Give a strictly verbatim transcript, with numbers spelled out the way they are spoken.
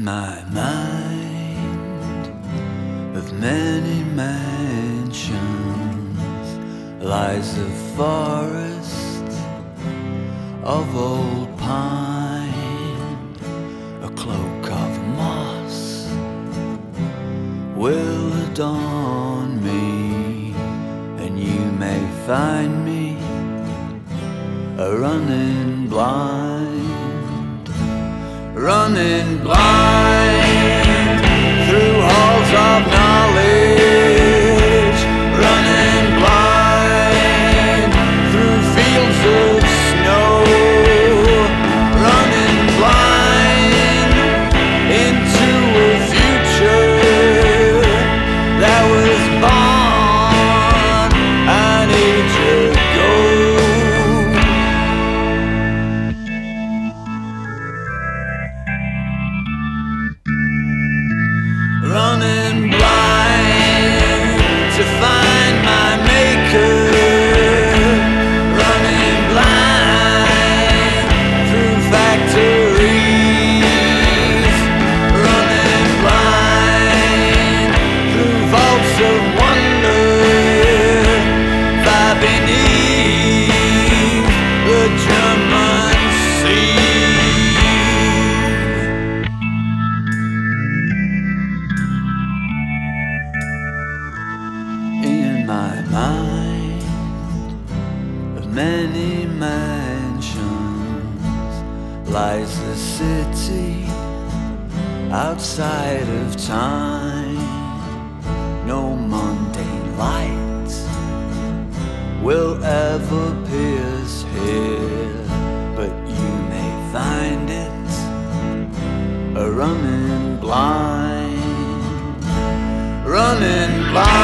my mind of many mansions lies a forest of old pine, a cloak of moss will adorn me, and you may find me a running blind, running blind through halls of knowledge, running blind through fields of snow, running blind into a future that was born an age ago. Running blind to find my maker, running blind through factories, running blind through vaults of wonder, far beneath the German sea. In my mind of many mansions lies a city outside of time. No mundane light will ever pierce here, but you may find it a running blind, running blind